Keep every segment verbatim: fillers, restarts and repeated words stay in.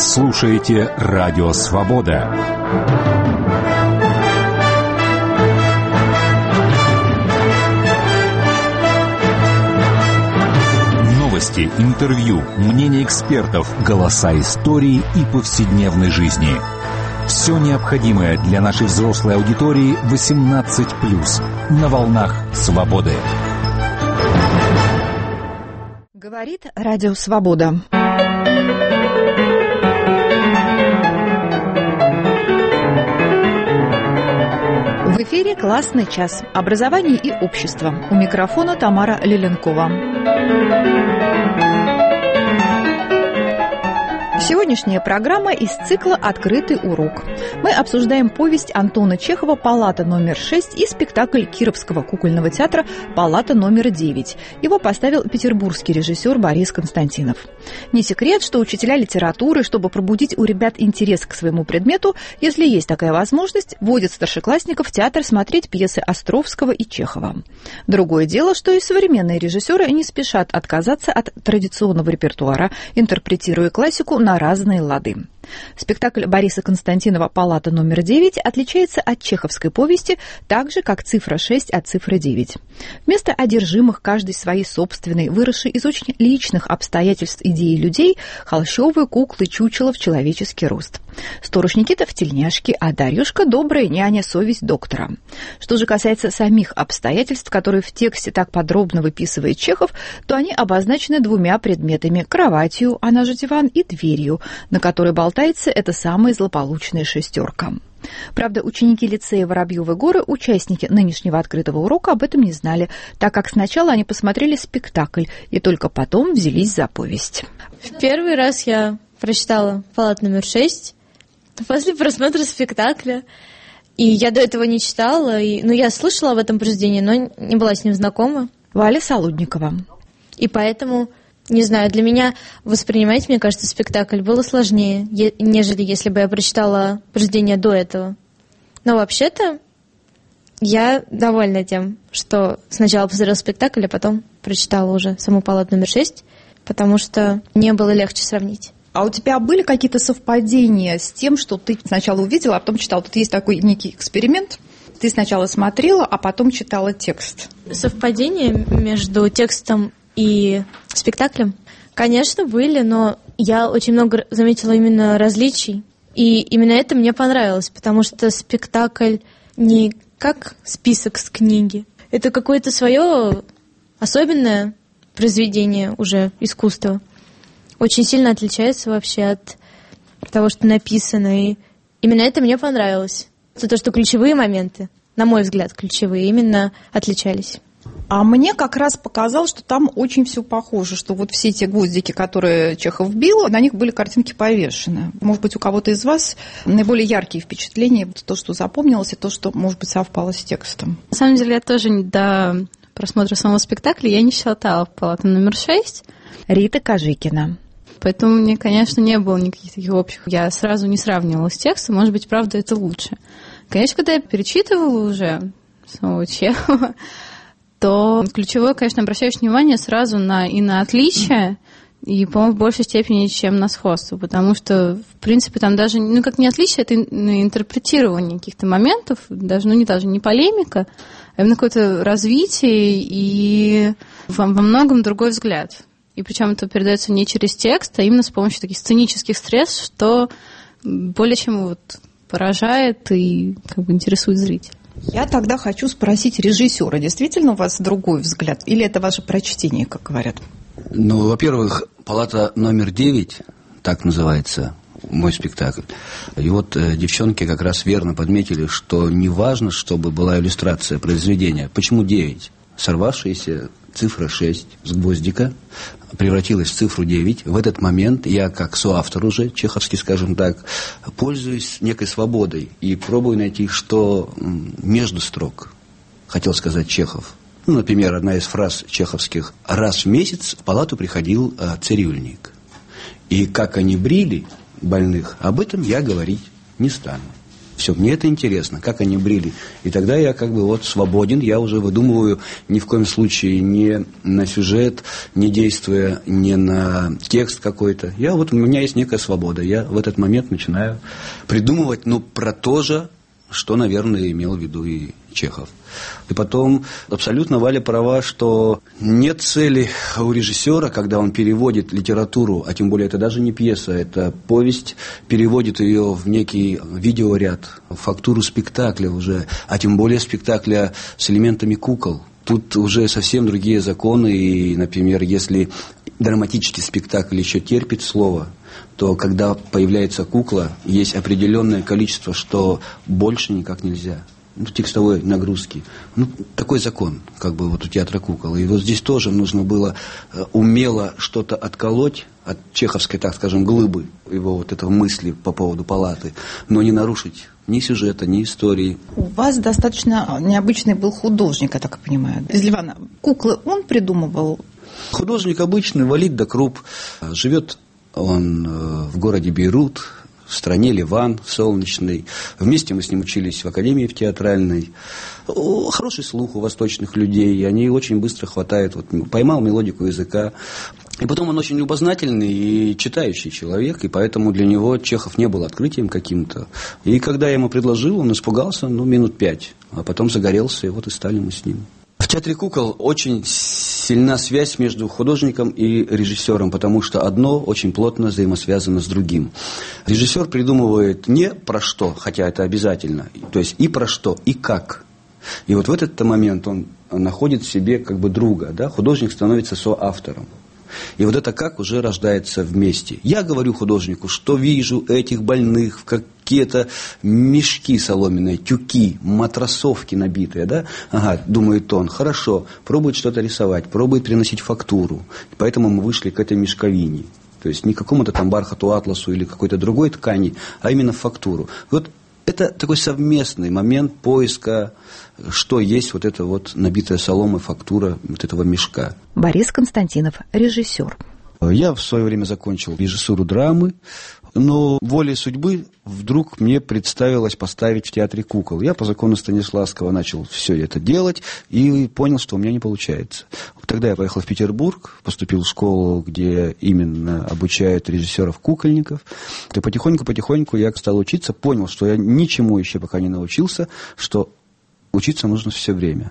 слушаете Радио Свобода. Новости, интервью, мнения экспертов, голоса истории и повседневной жизни. Все необходимое для нашей взрослой аудитории восемнадцать плюс на волнах Свободы. Говорит Радио Свобода. В эфире «Классный час». Образование и общество. У микрофона Тамара Лиленкова. Сегодняшняя программа из цикла «Открытый урок». Мы обсуждаем повесть Антона Чехова «Палата номер шесть» и спектакль Кировского кукольного театра «Палата номер девять». Его поставил петербургский режиссер Борис Константинов. Не секрет, что учителя литературы, чтобы пробудить у ребят интерес к своему предмету, если есть такая возможность, водят старшеклассников в театр смотреть пьесы Островского и Чехова. Другое дело, что и современные режиссеры не спешат отказаться от традиционного репертуара, интерпретируя классику на разные лады. Спектакль Бориса Константинова «Палата номер девять» отличается от чеховской повести так же, как цифра шесть от цифры девять. Вместо одержимых каждой своей собственной, выросшей из очень личных обстоятельств идеи людей, холщовые куклы чучела в человеческий рост. Сторож Никита в тельняшке, а Дарюшка – добрая няня, совесть доктора. Что же касается самих обстоятельств, которые в тексте так подробно выписывает Чехов, то они обозначены двумя предметами – кроватью, она же диван, и дверью, на которой болтается эта самая злополучная шестерка. Правда, ученики лицея Воробьевы горы, участники нынешнего открытого урока, об этом не знали, так как сначала они посмотрели спектакль и только потом взялись за повесть. В первый раз я прочитала «Палату номер шесть» после просмотра спектакля. И я до этого не читала, и, ну, я слышала об этом произведении, но не была с ним знакома. Валя Солудникова. И поэтому, не знаю, для меня воспринимать, мне кажется, спектакль было сложнее, нежели если бы я прочитала произведение до этого. Но вообще-то я довольна тем, что сначала посмотрела спектакль, а потом прочитала уже саму «Палату номер шесть», потому что мне было легче сравнить. А у тебя были какие-то совпадения с тем, что ты сначала увидела, а потом читала? Тут есть такой некий эксперимент. Ты сначала смотрела, а потом читала текст. Совпадения между текстом и спектаклем, конечно, были, но я очень много заметила именно различий. И именно это мне понравилось, потому что спектакль не как список с книги. Это какое-то свое особенное произведение уже искусства. Очень сильно отличается вообще от того, что написано. И именно это мне понравилось. Это то, что ключевые моменты, на мой взгляд, ключевые, именно отличались. А мне как раз показалось, что там очень все похоже, что вот все те гвоздики, которые Чехов бил, на них были картинки повешены. Может быть, у кого-то из вас наиболее яркие впечатления, то, что запомнилось, и то, что, может быть, совпало с текстом. На самом деле, я тоже до просмотра самого спектакля я не читала «Палату номер шесть». Рита Кожикина. Поэтому мне, конечно, не было никаких таких общих. Я сразу не сравнивала с текстом, может быть, правда, это лучше. Конечно, когда я перечитывала уже самого Чехова, то ключевое, конечно, обращаешь внимание сразу на, и на отличия, и, по-моему, в большей степени, чем на сходство, потому что, в принципе, там даже, ну, как не отличие, это интерпретирование каких-то моментов, даже, ну, не даже не полемика, а именно какое-то развитие и во, во многом другой взгляд. И причем это передается не через текст, а именно с помощью таких сценических средств, что более чем вот поражает и как бы интересует зрителя. Я тогда хочу спросить режиссера, действительно у вас другой взгляд, или это ваше прочтение, как говорят? Ну, во-первых, «Палата номер девять», так называется мой спектакль. И вот э, девчонки как раз верно подметили, что не важно, чтобы была иллюстрация произведения. Почему девять? Сорвавшаяся цифра шесть с гвоздика превратилась в цифру девять. В этот момент я, как соавтор уже, чеховский, скажем так, пользуюсь некой свободой и пробую найти, что между строк хотел сказать Чехов. Ну, например, одна из фраз чеховских: «Раз в месяц в палату приходил э, цирюльник. И как они брили больных, об этом я говорить не стану». Все, мне это интересно, как они брили. И тогда я как бы вот свободен, я уже выдумываю ни в коем случае не на сюжет, не действуя не на текст какой-то. Я вот, у меня есть некая свобода. Я в этот момент начинаю придумывать, ну, про то же, что, наверное, имел в виду и Чехов. И потом абсолютно Валя права, что нет цели у режиссера, когда он переводит литературу, а тем более это даже не пьеса, это повесть, переводит ее в некий видеоряд, в фактуру спектакля уже, а тем более спектакля с элементами кукол. Тут уже совсем другие законы, и, например, если драматический спектакль еще терпит слово, то когда появляется кукла, есть определенное количество, что больше никак нельзя. Ну, текстовой нагрузки. Ну, такой закон, как бы вот у театра кукол. И вот здесь тоже нужно было умело что-то отколоть от чеховской, так скажем, глыбы, его вот этого мысли по поводу палаты, но не нарушить ни сюжета, ни истории. У вас достаточно необычный был художник, я так понимаю, из Ливана. Куклы он придумывал? Художник обычный, Валид Дакруп. Живет он в городе Бейрут, в стране Ливан, солнечный. Вместе мы с ним учились в академии в театральной. Хороший слух у восточных людей, они очень быстро хватают. Вот, поймал мелодику языка. И потом он очень любознательный и читающий человек, и поэтому для него Чехов не был открытием каким-то. И когда я ему предложил, он испугался, ну, минут пять, а потом загорелся, и вот и стали мы с ним. В театре кукол очень сильна связь между художником и режиссером, потому что одно очень плотно взаимосвязано с другим. Режиссер придумывает не про что, хотя это обязательно, то есть и про что, и как. И вот в этот момент он находит в себе как бы друга, да? Художник становится соавтором. И вот это как уже рождается вместе. Я говорю художнику, что вижу этих больных в какие-то мешки соломенные, тюки, матрасовки набитые, да? Ага, думает он, хорошо, пробует что-то рисовать, пробует приносить фактуру. Поэтому мы вышли к этой мешковине. То есть не к какому-то там бархату, атласу или какой-то другой ткани, а именно фактуру. Вот это такой совместный момент поиска, что есть вот эта вот набитая соломой фактура вот этого мешка. Борис Константинов, режиссер. Я в свое время закончил режиссуру драмы, но волей судьбы вдруг мне представилось поставить в театре кукол. Я по закону Станиславского начал все это делать и понял, что у меня не получается. Тогда я поехал в Петербург, поступил в школу, где именно обучают режиссеров-кукольников. И потихоньку-потихоньку я стал учиться, понял, что я ничему еще пока не научился, что учиться нужно все время.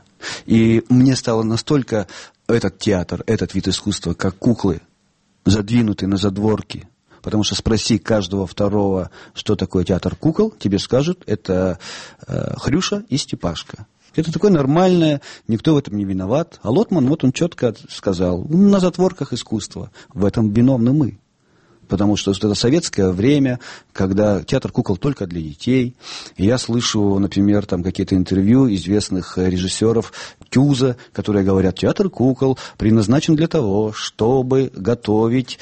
И мне стало настолько этот театр, этот вид искусства, как куклы, задвинутый на задворки. Потому что спроси каждого второго, что такое театр кукол, тебе скажут, это э, Хрюша и Степашка. Это такое нормальное, никто в этом не виноват. А Лотман, вот он четко сказал, на затворках искусства, в этом виновны мы. Потому что это советское время, когда театр кукол только для детей. И я слышу, например, там какие-то интервью известных режиссеров Тюза, которые говорят, театр кукол предназначен для того, чтобы готовить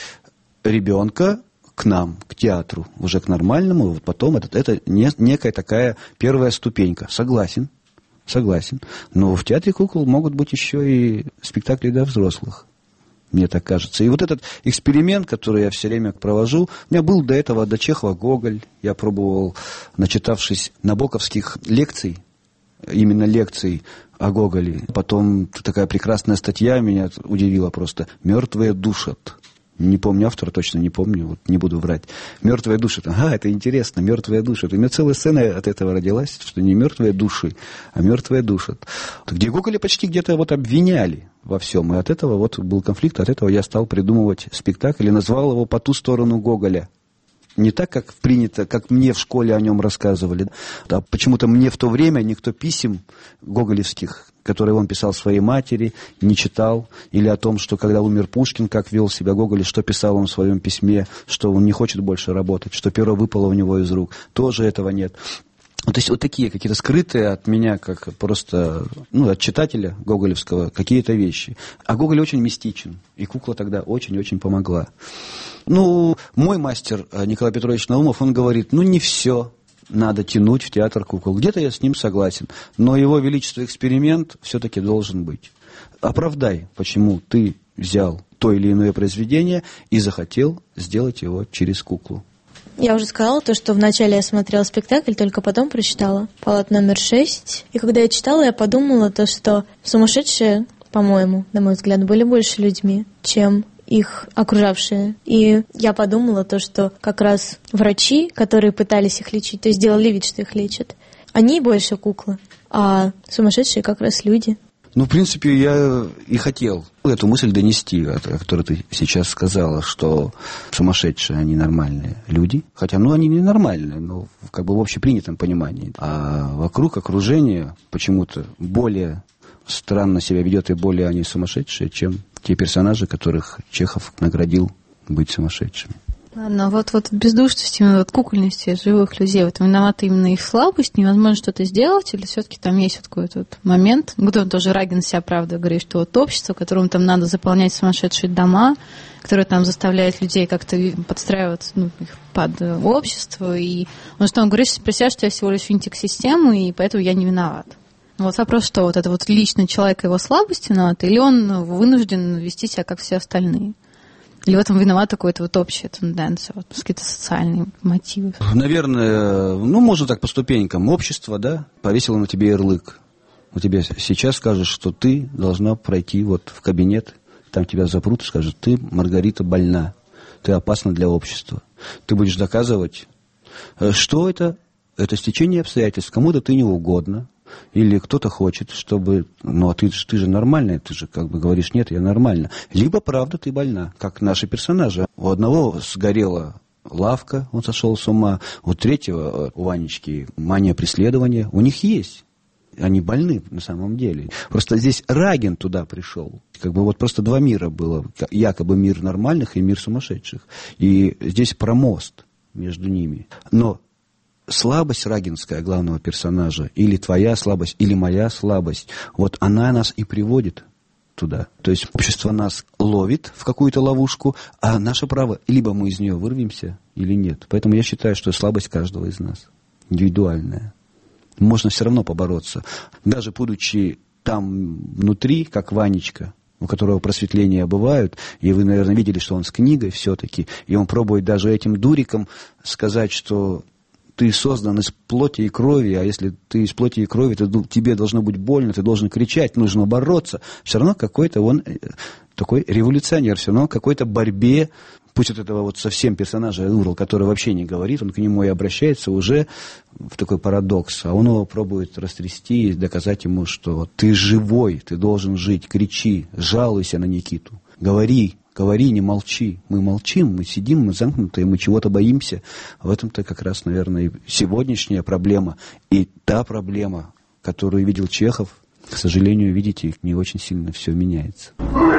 ребенка к нам, к театру, уже к нормальному. Вот потом это, это не, некая такая первая ступенька. Согласен, согласен. Но в театре кукол могут быть еще и спектакли для взрослых. Мне так кажется. И вот этот эксперимент, который я все время провожу, у меня был до этого, до Чехова Гоголь. Я пробовал, начитавшись набоковских лекций, именно лекций о Гоголе. Потом такая прекрасная статья меня удивила просто. «Мертвые душат». Не помню автора, точно не помню, вот не буду врать. «Мертвые души». Ага, это интересно, «мертвые души». У меня целая сцена от этого родилась, что не «мертвые души», а «мертвые душат». Где Гоголя почти где-то вот обвиняли во всем. И от этого вот был конфликт, от этого я стал придумывать спектакль и назвал его «По ту сторону Гоголя». Не так, как принято, как мне в школе о нем рассказывали. А почему-то мне в то время никто писем гоголевских, которые он писал своей матери, не читал. Или о том, что когда умер Пушкин, как вел себя Гоголь, что писал он в своем письме, что он не хочет больше работать, что перо выпало у него из рук. Тоже этого нет. То есть вот такие какие-то скрытые от меня, как просто, ну, от читателя гоголевского, какие-то вещи. А Гоголь очень мистичен, и кукла тогда очень-очень помогла. Ну, мой мастер Николай Петрович Наумов, он говорит, ну, не все надо тянуть в театр кукол. Где-то я с ним согласен, но его величество эксперимент все-таки должен быть. Оправдай, почему ты взял то или иное произведение и захотел сделать его через куклу. Я уже сказала то, что вначале я смотрела спектакль, только потом прочитала «Палата номер шесть». И когда я читала, я подумала то, что сумасшедшие, по-моему, на мой взгляд, были больше людьми, чем их окружавшие. И я подумала то, что как раз врачи, которые пытались их лечить, то есть делали вид, что их лечат, они больше куклы, а сумасшедшие как раз люди. Ну, в принципе, я и хотел эту мысль донести, о которой ты сейчас сказала, что сумасшедшие, они нормальные люди. Хотя, ну, они не нормальные, но как бы в общепринятом понимании. А вокруг окружения почему-то более странно себя ведет и более они сумасшедшие, чем те персонажи, которых Чехов наградил быть сумасшедшими. Ладно, вот, вот бездушность, именно вот кукольности живых людей, вот виновата именно их слабость, невозможно что-то сделать, или все-таки там есть вот какой-то вот момент, где он тоже Рагин себя правда говорит, что вот общество, которому там надо заполнять сумасшедшие дома, которое там заставляет людей как-то подстраиваться, ну, их под общество, и он что, он говорит про себя, что я всего лишь винтик системы, и поэтому я не виноват. Вот вопрос, что вот это вот лично человек его слабость виноват, или он вынужден вести себя, как все остальные? Или в этом виновата какая-то вот общая тенденция, вот какие-то социальные мотивы? Наверное, ну, можно так по ступенькам. Общество, да, повесило на тебе ярлык. У тебя сейчас скажут, что ты должна пройти вот в кабинет, там тебя запрут и скажут, ты, Маргарита, больна, ты опасна для общества. Ты будешь доказывать, что это, это стечение обстоятельств, кому-то ты не угодно. Или кто-то хочет, чтобы... Ну, а ты, ты же нормальная, ты же как бы говоришь, нет, я нормальна. Либо, правда, ты больна, как наши персонажи. У одного сгорела лавка, он сошел с ума. У третьего, у Ванечки, мания преследования. У них есть. Они больны на самом деле. Просто здесь Рагин туда пришел. Как бы вот просто два мира было. Якобы мир нормальных и мир сумасшедших. И здесь про мост между ними. Но... слабость рагинская главного персонажа, или твоя слабость, или моя слабость, вот она нас и приводит туда. То есть общество нас ловит в какую-то ловушку, а наше право, либо мы из нее вырвемся, или нет. Поэтому я считаю, что слабость каждого из нас индивидуальная. Можно все равно побороться. Даже будучи там внутри, как Ванечка, у которого просветления бывают, и вы, наверное, видели, что он с книгой все-таки, и он пробует даже этим дуриком сказать, что ты создан из плоти и крови, а если ты из плоти и крови, то тебе должно быть больно, ты должен кричать, нужно бороться. Все равно какой-то он такой революционер, все равно какой-то борьбе, пусть вот этого вот совсем персонажа Урал, который вообще не говорит, он к нему и обращается уже в такой парадокс, а он его пробует растрясти и доказать ему, что ты живой, ты должен жить, кричи, жалуйся на Никиту, говори. Говори, не молчи. Мы молчим, мы сидим, мы замкнутые, мы чего-то боимся. В этом-то как раз, наверное, и сегодняшняя проблема. И та проблема, которую видел Чехов, к сожалению, видите, не очень сильно все меняется.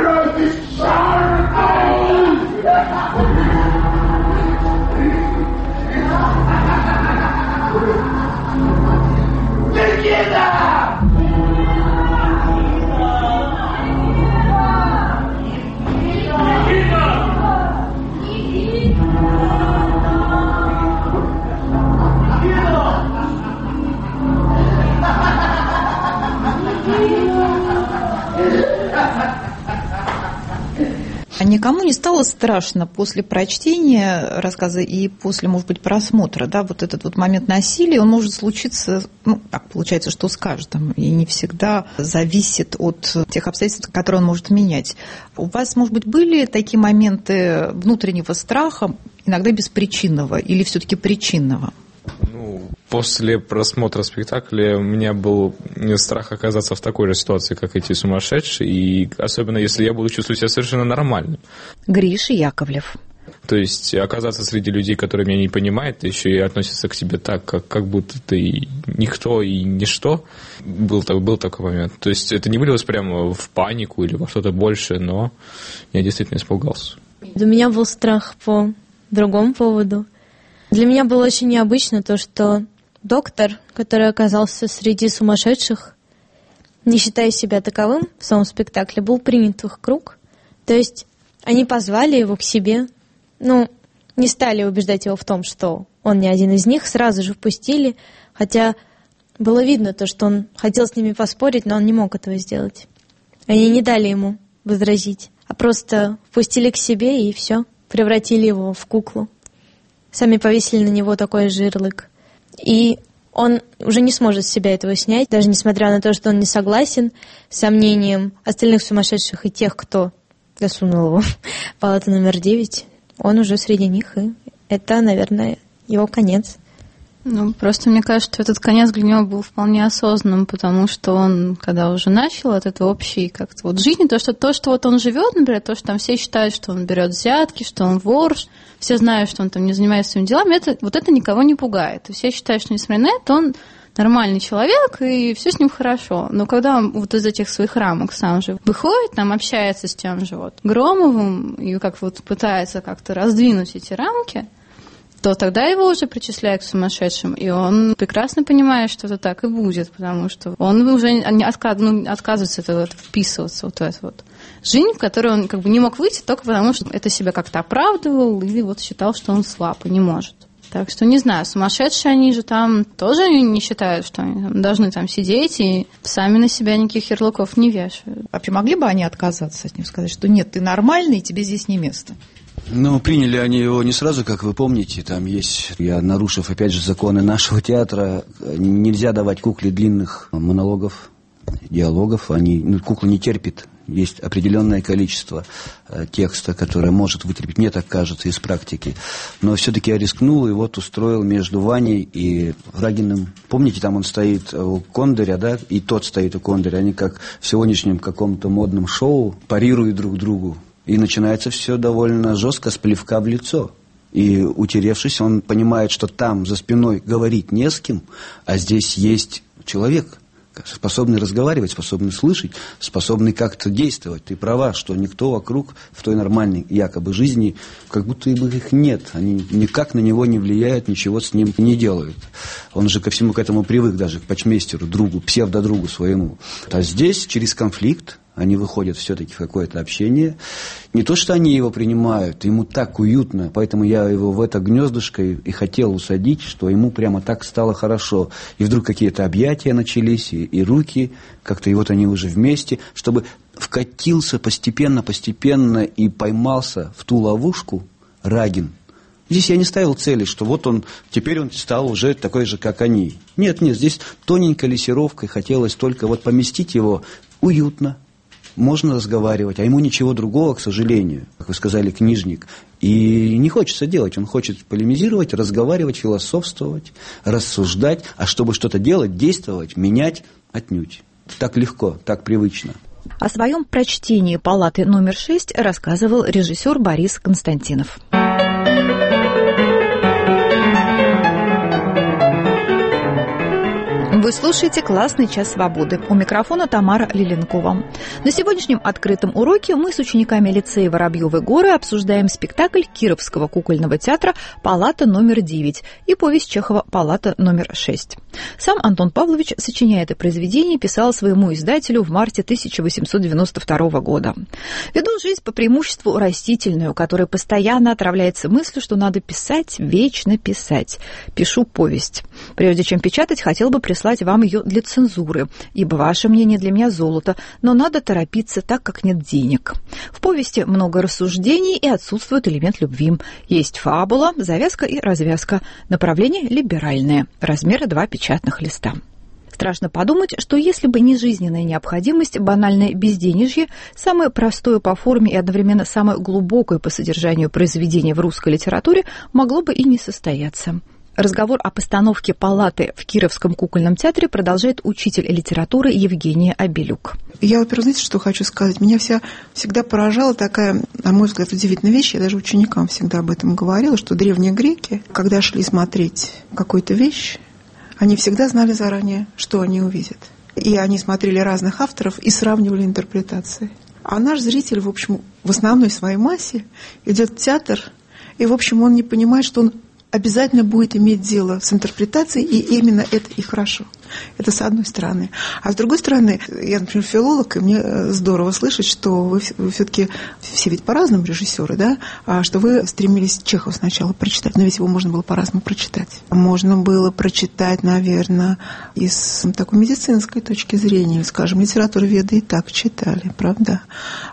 А никому не стало страшно после прочтения рассказа и после, может быть, просмотра, да, вот этот вот момент насилия, он может случиться, ну, так получается, что с каждым, и не всегда зависит от тех обстоятельств, которые он может менять. У вас, может быть, были такие моменты внутреннего страха, иногда беспричинного или все-таки причинного? Ну, после просмотра спектакля у меня был страх оказаться в такой же ситуации, как эти сумасшедшие, и особенно если я буду чувствовать себя совершенно нормальным. Гриша Яковлев. То есть оказаться среди людей, которые меня не понимают, еще и относятся к тебе так, как, как будто ты никто и ничто. Был, был такой момент. То есть это не вылилось прямо в панику или во что-то большее, но я действительно испугался. У меня был страх по другому поводу. Для меня было очень необычно то, что доктор, который оказался среди сумасшедших, не считая себя таковым в самом спектакле, был принят в их круг. То есть они позвали его к себе, ну, не стали убеждать его в том, что он не один из них, сразу же впустили, хотя было видно то, что он хотел с ними поспорить, но он не мог этого сделать. Они не дали ему возразить, а просто впустили к себе и все, превратили его в куклу. сами повесили на него такой же ярлык. И он уже не сможет с себя этого снять, даже несмотря на то, что он не согласен с сомнением остальных сумасшедших и тех, кто засунул его в палату номер девять. Он уже среди них, и это, наверное, его конец. Ну, просто мне кажется, что этот конец для него был вполне осознанным, потому что он, когда уже начал от этой общей как-то вот жизни, то, что, то, что вот он живет, например, то, что там все считают, что он берет взятки, что он вор, все знают, что он там не занимается своими делами, это, вот это никого не пугает. И все считают, что, несмотря на это, он нормальный человек, и все с ним хорошо. Но когда он вот из этих своих рамок сам же выходит, там общается с тем же вот Громовым, и как вот пытается как-то раздвинуть эти рамки, то тогда его уже причисляют к сумасшедшим, и он прекрасно понимает, что это так и будет, потому что он уже не отказ, ну, отказывается это вот, вписываться вот в эту вот жизнь, в которую он как бы не мог выйти только потому, что это себя как-то оправдывал или вот считал, что он слаб и не может. Так что, не знаю, сумасшедшие они же там тоже не считают, что они там должны там сидеть и сами на себя никаких ярлыков не вешают. Вообще могли бы они отказаться от него, сказать, что нет, ты нормальный, и тебе здесь не место? Ну, приняли они его не сразу, как вы помните, там есть, я, нарушив, опять же, законы нашего театра, нельзя давать кукле длинных монологов, диалогов, они, ну, кукла не терпит, есть определенное количество э, текста, которое может вытерпеть, мне так кажется, из практики, но все-таки я рискнул и вот устроил между Ваней и Рагиным, помните, там он стоит у Кондаря, да, и тот стоит у Кондаря, они как в сегодняшнем каком-то модном шоу парируют друг другу. И начинается все довольно жестко, с плевка в лицо. И, утеревшись, он понимает, что там за спиной говорить не с кем, а здесь есть человек, способный разговаривать, способный слышать, способный как-то действовать. Ты права, что никто вокруг в той нормальной якобы жизни, как будто бы их нет. Они никак на него не влияют, ничего с ним не делают. Он же ко всему к этому привык, даже к почмейстеру, другу, псевдодругу своему. А здесь через конфликт они выходят все-таки в какое-то общение. Не то, что они его принимают, ему так уютно, поэтому я его в это гнездышко и хотел усадить, что ему прямо так стало хорошо. И вдруг какие-то объятия начались, и, и руки, как-то и вот они уже вместе, чтобы вкатился постепенно-постепенно и поймался в ту ловушку Рагин. Здесь я не ставил цели, что вот он, теперь он стал уже такой же, как они. Нет, нет, здесь тоненькой лессировкой хотелось только вот поместить его уютно. Можно разговаривать, а ему ничего другого, к сожалению, как вы сказали, книжник, и не хочется делать. Он хочет полемизировать, разговаривать, философствовать, рассуждать, а чтобы что-то делать, действовать, менять, отнюдь. Так легко, так привычно. О своем прочтении «Палаты номер шесть» рассказывал режиссер Борис Константинов. Вы слушаете «Классный час свободы». У микрофона Тамара Лиленкова. На сегодняшнем открытом уроке мы с учениками лицея Воробьевы горы обсуждаем спектакль Кировского кукольного театра «Палата номер девять» и повесть Чехова «Палата номер шесть». Сам Антон Павлович, сочиняя это произведение, писал своему издателю в марте тысяча восемьсот девяносто второго года. Веду жизнь по преимуществу растительную, которая постоянно отравляется мыслью, что надо писать, вечно писать. Пишу повесть. Прежде чем печатать, хотел бы прислать вам ее для цензуры, ибо ваше мнение для меня золото, но надо торопиться, так как нет денег. В повести много рассуждений и отсутствует элемент любви. Есть фабула, завязка и развязка. Направление либеральное. Размеры два печатных листа. Страшно подумать, что если бы не жизненная необходимость, банальное безденежье, самое простое по форме и одновременно самое глубокое по содержанию произведение в русской литературе, могло бы и не состояться. Разговор о постановке «Палаты» в Кировском кукольном театре продолжает учитель литературы Евгения Абелюк. Я, во-первых, знаете, что хочу сказать? Меня вся, всегда поражала такая, на мой взгляд, удивительная вещь. Я даже ученикам всегда об этом говорила, что древние греки, когда шли смотреть какую-то вещь, они всегда знали заранее, что они увидят. И они смотрели разных авторов и сравнивали интерпретации. А наш зритель, в общем, в основной своей массе идет в театр, и, в общем, он не понимает, что он обязательно будет иметь дело с интерпретацией, и именно это и хорошо. Это с одной стороны. А с другой стороны, я, например, филолог, и мне здорово слышать, что вы, вы все-таки, все ведь по-разному режиссеры, да, а что вы стремились Чехова сначала прочитать, но ведь его можно было по-разному прочитать. Можно было прочитать, наверное, из такой медицинской точки зрения, скажем, литературоведы и так читали, правда?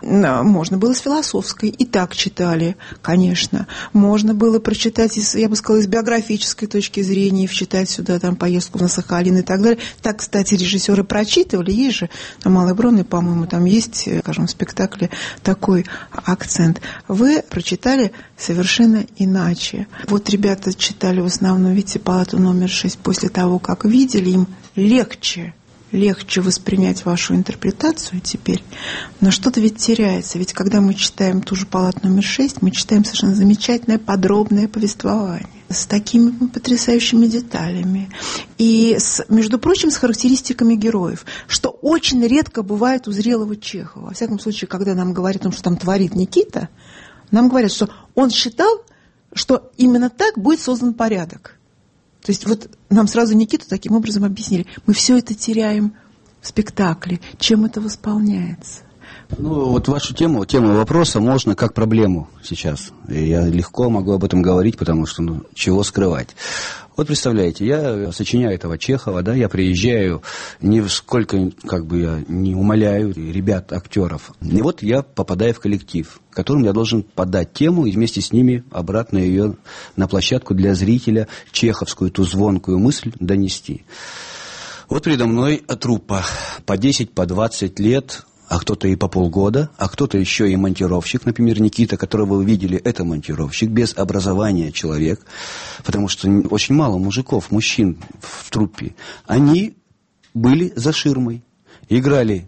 Можно было с философской, и так читали, конечно. Можно было прочитать, из, я бы сказала, из биографической точки зрения, вчитать сюда там поездку на Сахалин и так далее. Так, кстати, режиссеры прочитывали, есть же на Малой Бронной, по-моему, там есть, скажем, в спектакле такой акцент. Вы прочитали совершенно иначе. Вот ребята читали в основном, видите, «Палату номер шесть» после того, как видели, им легче, легче воспринять вашу интерпретацию теперь. Но что-то ведь теряется. Ведь когда мы читаем ту же «Палату номер шесть», мы читаем совершенно замечательное, подробное повествование с такими потрясающими деталями. И, с, между прочим, с характеристиками героев, что очень редко бывает у зрелого Чехова. Во всяком случае, когда нам говорят о том, что там творит Никита, нам говорят, что он считал, что именно так будет создан порядок. То есть вот нам сразу Никиту таким образом объяснили. Мы все это теряем в спектакле. Чем это восполняется? Ну, вот вашу тему, тему вопроса можно как проблему сейчас. И я легко могу об этом говорить, потому что, ну, чего скрывать. Вот представляете, я сочиняю этого Чехова, да, я приезжаю, нисколько, как бы я не умоляю ребят, актеров. И вот я попадаю в коллектив, которым я должен подать тему и вместе с ними обратно ее на площадку для зрителя, чеховскую, ту звонкую мысль донести. Вот передо мной труппа по десять, по двадцать лет, а кто-то и по полгода, а кто-то еще и монтировщик, например, Никита, которого вы видели, это монтировщик, без образования человек, потому что очень мало мужиков, мужчин в труппе. Они были за ширмой, играли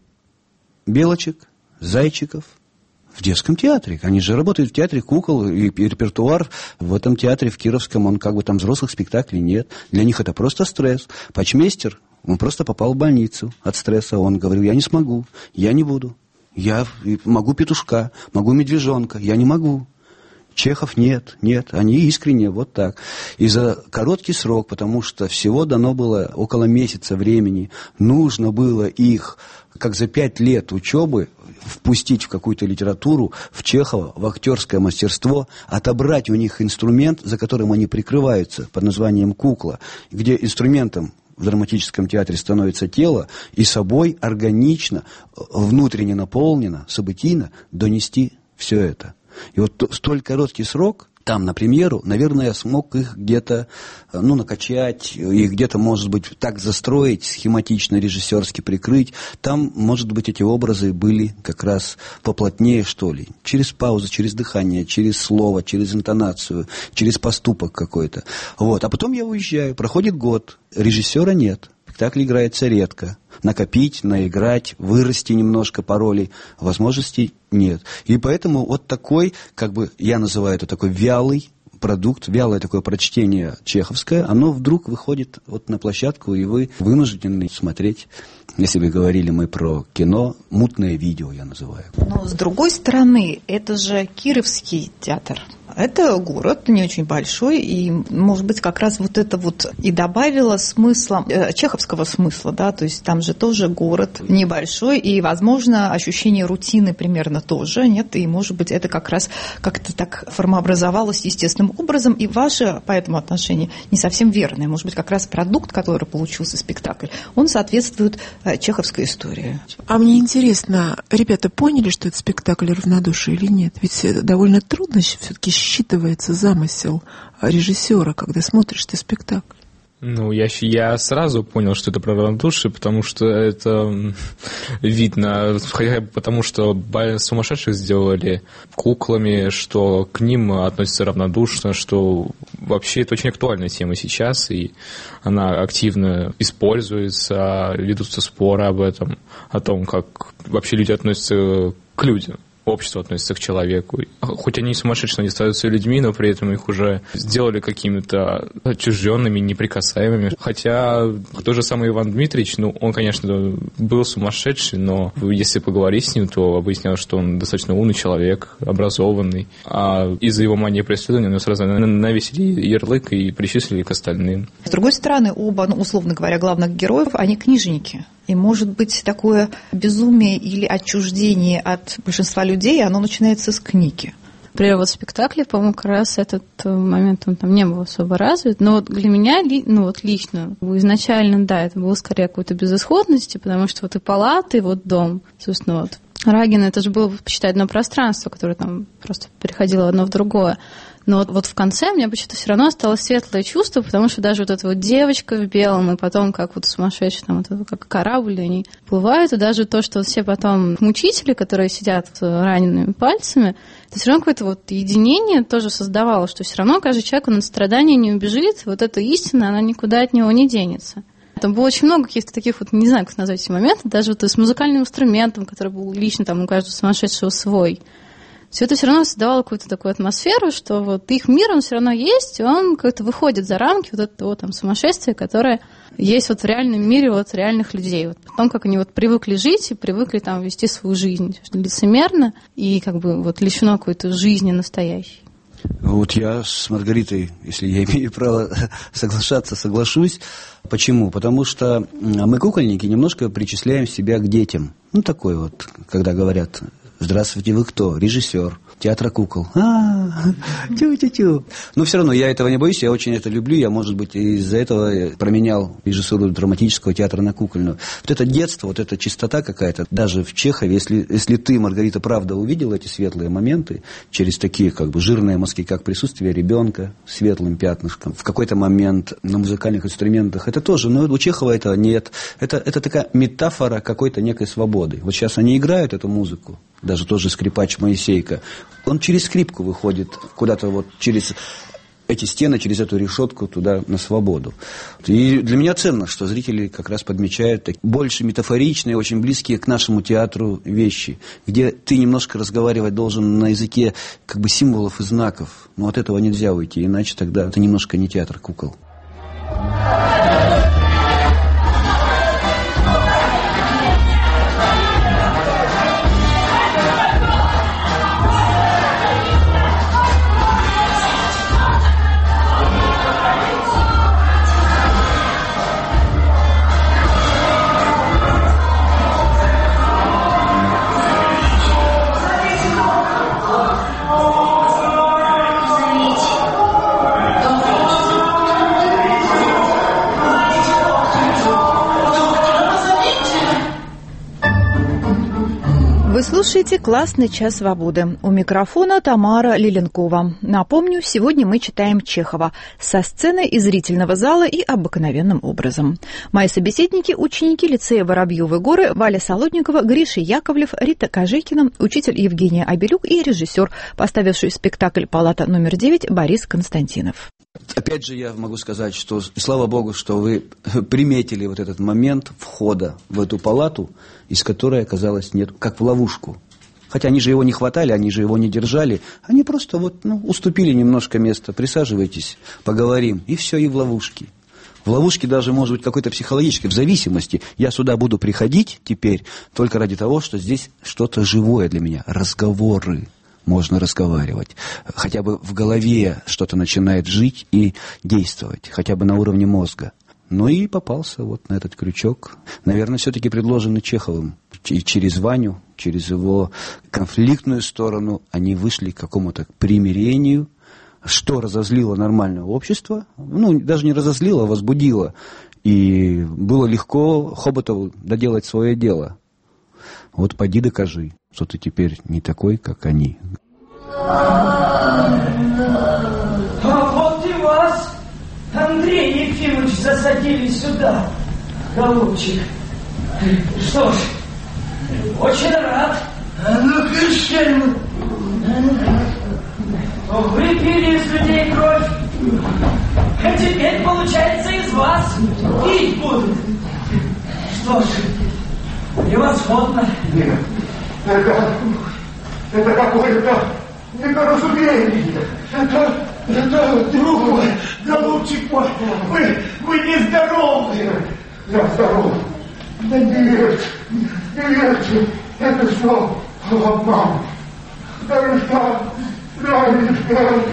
белочек, зайчиков в детском театре. Они же работают в театре кукол, и репертуар в этом театре, в Кировском, он как бы там взрослых спектаклей нет. Для них это просто стресс. Почмейстер, он просто попал в больницу от стресса. Он говорил, я не смогу, я не буду. Я могу петушка, могу медвежонка, я не могу. Чехов нет, нет, они искренне вот так. И за короткий срок, потому что всего дано было около месяца времени, нужно было их, как за пять лет учебы, впустить в какую-то литературу, в Чехова, в актерское мастерство, отобрать у них инструмент, за которым они прикрываются, под названием кукла, где инструментом в драматическом театре становится тело, и собой органично, внутренне наполнено, событийно донести все это. И вот столь короткий срок, там, на премьеру, наверное, я смог их где-то, ну, накачать, их где-то, может быть, так застроить, схематично, режиссерски прикрыть. Там, может быть, эти образы были как раз поплотнее, что ли. Через паузу, через дыхание, через слово, через интонацию, через поступок какой-то. Вот. А потом я уезжаю, проходит год, режиссера нет. Спектакль играется редко. Накопить, наиграть, вырасти немножко по роли, возможностей нет. И поэтому вот такой, как бы я называю это такой вялый продукт, вялое такое прочтение чеховское, оно вдруг выходит вот на площадку, и вы вынуждены смотреть, если бы говорили мы про кино, мутное видео я называю. Но с другой стороны, это же Кировский театр. Это город не очень большой, и, может быть, как раз вот это вот и добавило смысла, э, чеховского смысла, да, то есть там же тоже город небольшой, и, возможно, ощущение рутины примерно тоже, нет, и, может быть, это как раз как-то так формообразовалось естественным образом, и ваше по этому отношению не совсем верное. Может быть, как раз продукт, который получился спектакль, он соответствует э, чеховской истории. А мне интересно, ребята поняли, что это спектакль равнодушия или нет? Ведь довольно трудно все-таки считывается замысел режиссера, когда смотришь ты спектакль. Ну, я, я сразу понял, что это про равнодушие, потому что это видно, хотя бы потому, что сумасшедших сделали куклами, что к ним относятся равнодушно, что вообще это очень актуальная тема сейчас, и она активно используется, ведутся споры об этом, о том, как вообще люди относятся к людям. общество относится к человеку. Хоть они сумасшедшие, они остаются людьми, но при этом их уже сделали какими-то отчужденными, неприкасаемыми. Хотя тот же самый Иван Дмитриевич, ну, он, конечно, был сумасшедший, но если поговорить с ним, то выяснялось, что он достаточно умный человек, образованный. А из-за его мании преследования его сразу навесили ярлык и причислили к остальным. С другой стороны, оба, ну, условно говоря, главных героев, они книжники. И, может быть, такое безумие или отчуждение от большинства людей, оно начинается с книги. Например, вот в спектакле, по-моему, как раз этот момент, он там не был особо развит. Но вот для меня, ну вот лично, изначально, да, это было скорее какой-то безысходности, потому что вот и палаты, и вот дом, собственно, вот. Рагина, это же было, почитай, одно пространство, которое там просто переходило одно в другое. Но вот, вот в конце у меня почему-то все равно осталось светлое чувство, потому что даже вот эта вот девочка в белом, и потом как вот сумасшедший, там, вот, как корабль, они плывают, и даже то, что все потом мучители, которые сидят с ранеными пальцами, это все равно какое-то вот единение тоже создавало, что все равно каждый человек, он от страдания не убежит, вот эта истина, она никуда от него не денется. Там было очень много каких-то таких вот, не знаю, как назвать эти моменты, даже вот с музыкальным инструментом, который был лично там у каждого сумасшедшего свой. Все это все равно создавало какую-то такую атмосферу, что вот их мир, он все равно есть, и он как-то выходит за рамки вот этого там сумасшествия, которое есть вот в реальном мире вот реальных людей. Вот потом, как они вот привыкли жить и привыкли там вести свою жизнь лицемерно и как бы вот лишено какой-то жизни настоящей. Вот я с Маргаритой, если я имею право соглашаться, соглашусь. Почему? Потому что мы, кукольники, немножко причисляем себя к детям. Ну, такой вот, когда говорят: «Здравствуйте, вы кто?» Режиссер театра кукол. А, тю-тю-тю. Но все равно я этого не боюсь, я очень это люблю. Я, может быть, из-за этого променял режиссуру драматического театра на кукольную. Вот это детство, вот эта чистота какая-то. Даже в Чехове, если, если ты, Маргарита, правда увидела эти светлые моменты через такие как бы жирные мазки, как присутствие ребенка светлым пятнышком, в какой-то момент на музыкальных инструментах, это тоже, но у Чехова этого нет. Это, это такая метафора какой-то некой свободы. Вот сейчас они играют эту музыку, даже тот же скрипач Моисейко, он через скрипку выходит куда-то вот через эти стены, через эту решетку туда на свободу. И для меня ценно, что зрители как раз подмечают больше метафоричные, очень близкие к нашему театру вещи, где ты немножко разговаривать должен на языке как бы символов и знаков. Но от этого нельзя уйти, иначе тогда это немножко не театр кукол. Слушайте «Классный час свободы». У микрофона Тамара Лиленкова. Напомню, сегодня мы читаем Чехова со сцены из зрительного зала и обыкновенным образом. Мои собеседники – ученики лицея Воробьевы горы Валя Солодникова, Гриша Яковлев, Рита Кожикина, учитель Евгения Абелюк и режиссер, поставивший спектакль «Палата номер девять» Борис Константинов. Опять же, я могу сказать, что слава Богу, что вы приметили вот этот момент входа в эту палату, из которой оказалось нет, как в ловушку. Хотя они же его не хватали, они же его не держали. Они просто вот, ну, уступили немножко места. Присаживайтесь, поговорим. И все, и в ловушке. В ловушке даже, может быть, какой-то психологической, в зависимости. Я сюда буду приходить теперь только ради того, что здесь что-то живое для меня. Разговоры. Можно разговаривать. Хотя бы в голове что-то начинает жить и действовать. Хотя бы на уровне мозга. Ну и попался вот на этот крючок. Наверное, все-таки предложенный Чеховым. И через Ваню, через его конфликтную сторону они вышли к какому-то примирению, что разозлило нормальное общество. Ну, даже не разозлило, а возбудило. И было легко Хоботову доделать свое дело. Вот поди докажи, что ты теперь не такой, как они. А вот и вас, Андрей Ефимович, засадили сюда, голубчик. Что ж, очень рад. А ну-ка, щельма. Вы пили из людей кровь, а теперь, получается, из вас пить будут. Что ж, превосходно. Это какое-то недоразумение. Это, это, друг мой, голубчик мой, вы, вы нездоровы. Я здоров. Да нет, нет, это все обман. Дарюшка, Дарюшка,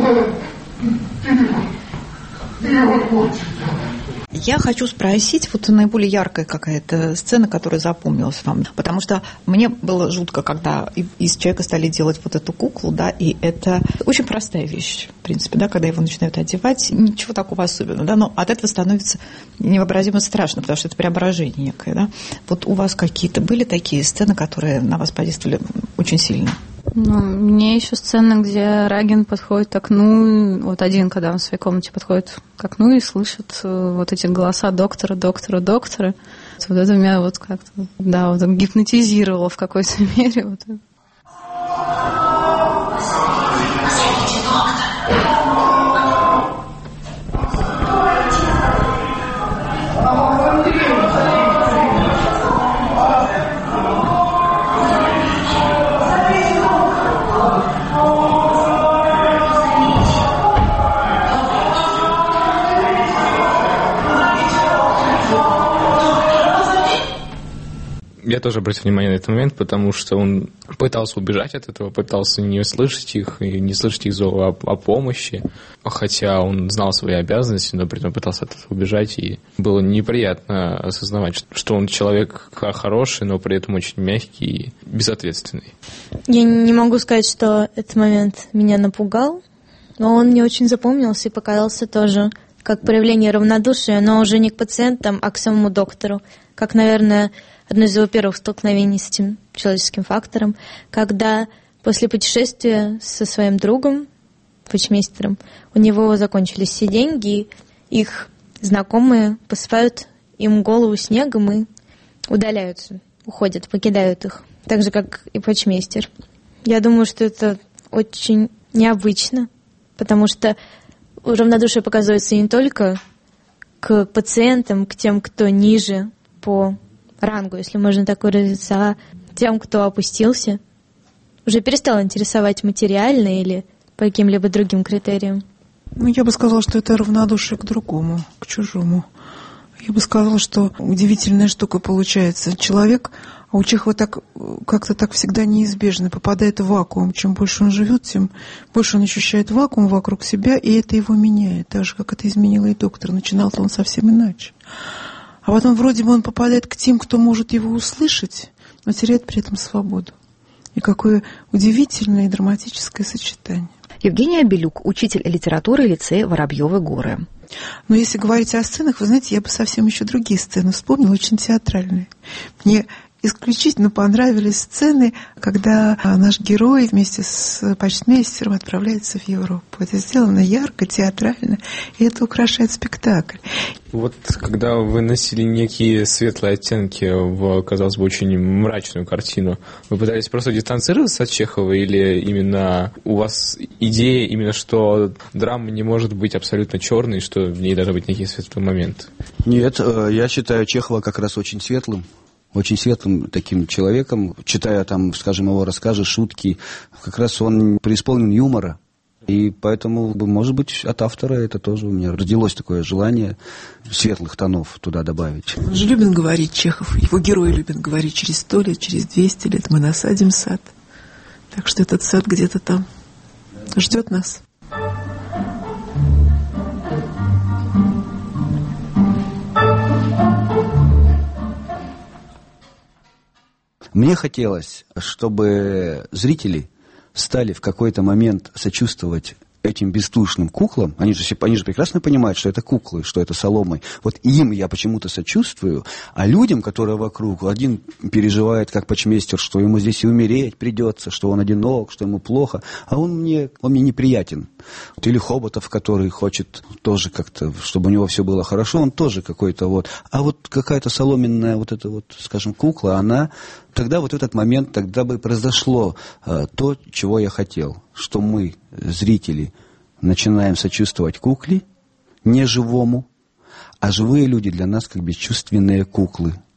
ты его хочешь. Я хочу спросить, вот наиболее яркая какая-то сцена, которая запомнилась вам, потому что мне было жутко, когда из человека стали делать вот эту куклу, да, и это очень простая вещь, в принципе, да, когда его начинают одевать, ничего такого особенного, да, но от этого становится невообразимо страшно, потому что это преображение некое, да. Вот у вас какие-то были такие сцены, которые на вас подействовали очень сильно? Ну, мне еще сцена, где Рагин подходит к окну, вот один, когда он в своей комнате подходит к окну и слышит вот эти голоса доктора, доктора, доктора. Вот это меня вот как-то, да, вот гипнотизировало в какой-то мере. Вот. Я тоже обратил внимание на этот момент, потому что он пытался убежать от этого, пытался не слышать их, и не слышать их зов о, о помощи, хотя он знал свои обязанности, но при этом пытался от этого убежать, и было неприятно осознавать, что он человек хороший, но при этом очень мягкий и безответственный. Я не могу сказать, что этот момент меня напугал, но он мне очень запомнился и показался тоже как проявление равнодушия, но уже не к пациентам, а к самому доктору, как, наверное, одно из его первых столкновений с этим человеческим фактором, когда после путешествия со своим другом, почмейстером, у него закончились все деньги, их знакомые посыпают им голову снегом и удаляются, уходят, покидают их, так же, как и почмейстер. Я думаю, что это очень необычно, потому что равнодушие показывается не только к пациентам, к тем, кто ниже по рангу, если можно так выразиться, а тем, кто опустился, уже перестал интересовать материально или по каким-либо другим критериям. Ну, я бы сказала, что это равнодушие к другому, к чужому. Я бы сказала, что удивительная штука получается. Человек, а у Чехова так, как-то так всегда неизбежно попадает в вакуум. Чем больше он живет, тем больше он ощущает вакуум вокруг себя, и это его меняет. Так же, как это изменило и доктор. Начинал-то он совсем иначе. А потом вроде бы он попадает к тем, кто может его услышать, но теряет при этом свободу. И какое удивительное и драматическое сочетание. Евгения Белюк, учитель литературы лицея Воробьевы горы. Но если говорить о сценах, вы знаете, я бы совсем еще другие сцены вспомнила, очень театральные. Мне исключительно понравились сцены, когда наш герой вместе с почтмейстером отправляется в Европу. Это сделано ярко, театрально, и это украшает спектакль. Вот когда вы носили некие светлые оттенки в, казалось бы, очень мрачную картину, вы пытались просто дистанцироваться от Чехова или именно у вас идея именно, что драма не может быть абсолютно черной, что в ней должны быть некие светлые моменты? Нет, я считаю Чехова как раз очень светлым. Очень светлым таким человеком, читая там, скажем, его рассказы, шутки, как раз он преисполнен юмора. И поэтому, может быть, от автора это тоже у меня родилось такое желание светлых тонов туда добавить. Он же любит говорить, Чехов, его герои любят говорить, через сто лет, через двести лет мы насадим сад. Так что этот сад где-то там ждет нас. Мне хотелось, чтобы зрители стали в какой-то момент сочувствовать этим бездушным куклам. Они же, они же прекрасно понимают, что это куклы, что это соломы. Вот им я почему-то сочувствую, а людям, которые вокруг, один переживает, как почмейстер, что ему здесь и умереть придется, что он одинок, что ему плохо, а он мне, он мне неприятен. Вот, или Хоботов, который хочет тоже как-то, чтобы у него все было хорошо, он тоже какой-то вот. А вот какая-то соломенная вот эта вот, скажем, кукла, она... Тогда вот в этот момент, тогда бы произошло э, то, чего я хотел, что мы, зрители, начинаем сочувствовать кукле, не живому, а живые люди для нас как бесчувственные куклы.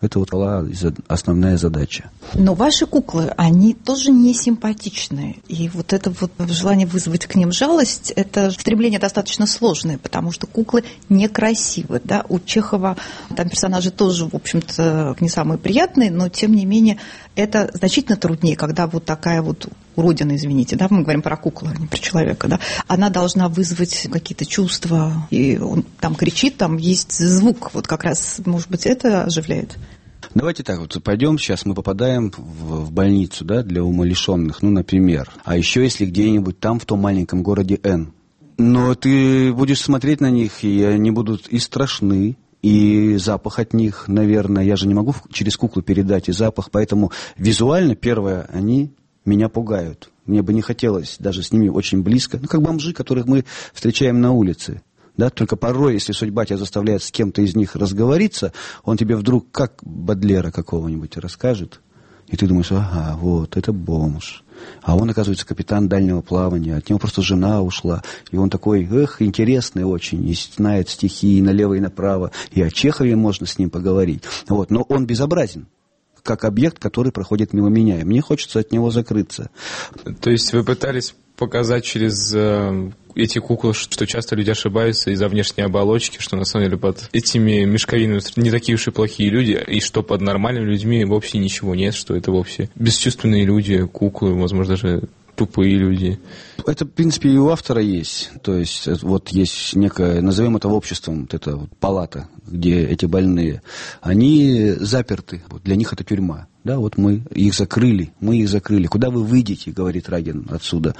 Это вот была основная задача. Но ваши куклы, они тоже не симпатичные. И вот это вот желание вызвать к ним жалость, это стремление достаточно сложное, потому что куклы некрасивы. Да? У Чехова там персонажи тоже, в общем-то, не самые приятные, но, тем не менее, это значительно труднее, когда вот такая вот уродина, извините, да, мы говорим про куклу, а не про человека, да, она должна вызвать какие-то чувства, и он там кричит, там есть звук, вот как раз, может быть, это оживляет. Давайте так вот пойдем, сейчас мы попадаем в, в больницу, да, для умалишенных, ну, например. А еще если где-нибудь там, в том маленьком городе Н. Но ты будешь смотреть на них, и они будут и страшны, и запах от них, наверное, я же не могу через куклу передать и запах, поэтому визуально, первое, они меня пугают. Мне бы не хотелось даже с ними очень близко, ну, как бомжи, которых мы встречаем на улице. Да, только порой, если судьба тебя заставляет с кем-то из них разговориться, он тебе вдруг как Бодлера какого-нибудь расскажет, и ты думаешь, ага, вот, это бомж. А он, оказывается, капитан дальнего плавания, от него просто жена ушла, и он такой, эх, интересный очень, и знает стихи и налево, и направо, и о Чехове можно с ним поговорить. Вот, но он безобразен, как объект, который проходит мимо меня, и мне хочется от него закрыться. То есть вы пытались показать через э, эти куклы, что часто люди ошибаются из-за внешней оболочки, что на самом деле под этими мешковинами не такие уж и плохие люди, и что под нормальными людьми вовсе ничего нет, что это вовсе бесчувственные люди, куклы, возможно, даже тупые люди. Это, в принципе, и у автора есть. То есть, вот есть некое, назовем это обществом, вот эта вот палата, где эти больные, они заперты. Вот для них это тюрьма. Да, вот мы их закрыли, мы их закрыли. Куда вы выйдете, говорит Рагин отсюда?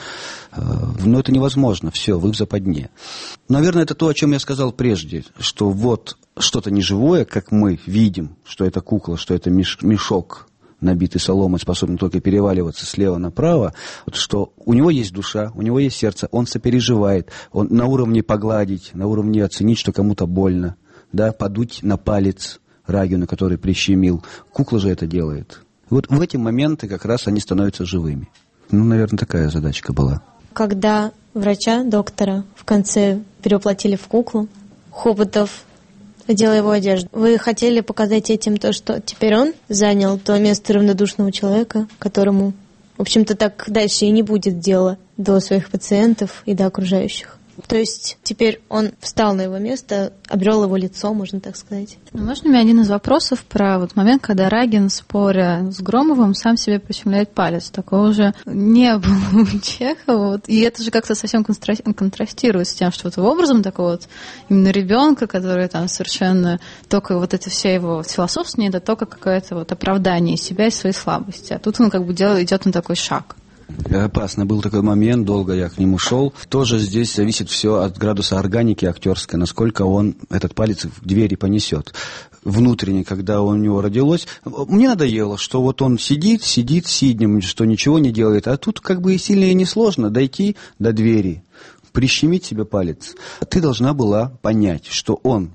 Но это невозможно, все, вы в западне. Наверное, это то, о чем я сказал прежде, что вот что-то неживое, как мы видим, что это кукла, что это мешок, набитый соломой, способный только переваливаться слева направо, вот что у него есть душа, у него есть сердце, он сопереживает, он на уровне погладить, на уровне оценить, что кому-то больно, да, подуть на палец Рагину, который прищемил. Кукла же это делает. Вот в эти моменты как раз они становятся живыми. Ну, наверное, такая задачка была. Когда врача, доктора, в конце перевоплотили в куклу, Хоботов одел его одежду. Вы хотели показать этим то, что теперь он занял то место равнодушного человека, которому, в общем-то, так дальше и не будет дела до своих пациентов и до окружающих. То есть теперь он встал на его место, обрел его лицо, можно так сказать. Можно мне один из вопросов про вот момент, когда Рагин, споря с Громовым, сам себе прищемляет палец? Такого же не было у Чехова. Вот. И это же как-то совсем контрастирует с тем, что вот образом такого вот именно ребенка, который там совершенно только вот это все его философствование, это только какое-то вот оправдание себя и своей слабости. А тут он как бы делает, идет на такой шаг. Опасно. Был такой момент, долго я к нему шел. Тоже здесь зависит все от градуса органики актерской, насколько он этот палец в двери понесет. Внутренне, когда у него родилось, мне надоело, что вот он сидит, сидит сиднем, что ничего не делает. А тут как бы и сильно и несложно дойти до двери, прищемить себе палец. Ты должна была понять, что он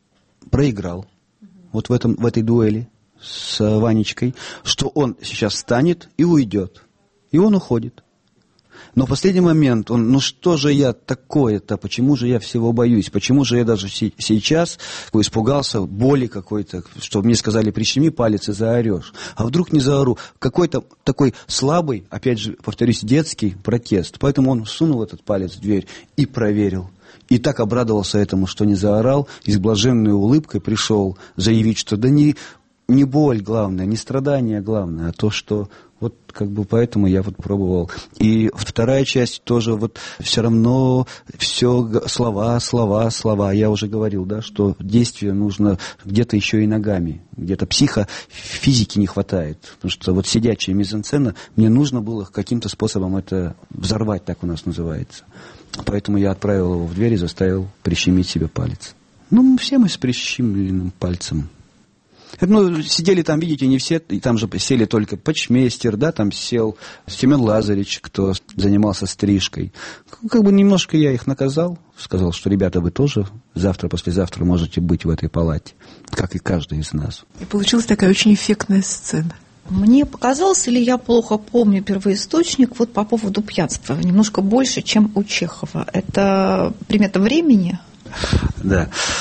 проиграл вот в, этом, в этой дуэли с Ванечкой, что он сейчас встанет и уйдет. И он уходит. Но в последний момент он, ну что же я такое-то, почему же я всего боюсь, почему же я даже си- сейчас испугался боли какой-то, что мне сказали, прищеми палец и заорешь. А вдруг не заору. Какой-то такой слабый, опять же, повторюсь, детский протест. Поэтому он сунул этот палец в дверь и проверил. И так обрадовался этому, что не заорал, и с блаженной улыбкой пришел заявить, что да не, не боль главное, не страдание главное, а то, что... Вот как бы поэтому я вот пробовал. И вторая часть тоже вот все равно все слова, слова, слова. Я уже говорил, да, что действие нужно где-то еще и ногами. Где-то психофизики не хватает. Потому что вот сидячая мизансцена, мне нужно было каким-то способом это взорвать, так у нас называется. Поэтому я отправил его в дверь и заставил прищемить себе палец. Ну, все мы с прищемленным пальцем. Ну, сидели там, видите, не все, и там же сели только почмейстер, да, там сел Семен Лазаревич, кто занимался стрижкой. Как бы немножко я их наказал, сказал, что, ребята, вы тоже завтра-послезавтра можете быть в этой палате, как и каждый из нас. И получилась такая очень эффектная сцена. Мне показалось, или я плохо помню первоисточник, вот по поводу пьянства, немножко больше, чем у Чехова. Это примета времени? Да.